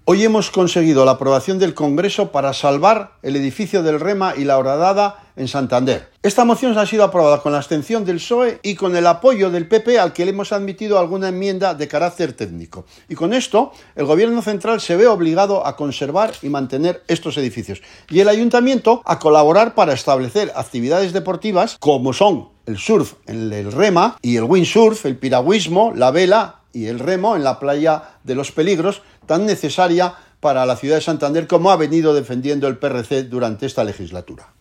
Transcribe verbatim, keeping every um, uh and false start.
Hoy hemos conseguido la aprobación del Congreso para salvar el edificio del Rema y la Horadada en Santander. Esta moción ha sido aprobada con la abstención del P S O E y con el apoyo del P P, al que le hemos admitido alguna enmienda de carácter técnico. Y con esto, el Gobierno central se ve obligado a conservar y mantener estos edificios, y el Ayuntamiento a colaborar para establecer actividades deportivas como son el surf en el Rema y el windsurf, el piragüismo, la vela y el remo en la playa de Los Peligros, tan necesaria para la ciudad de Santander como ha venido defendiendo el P R C durante esta legislatura.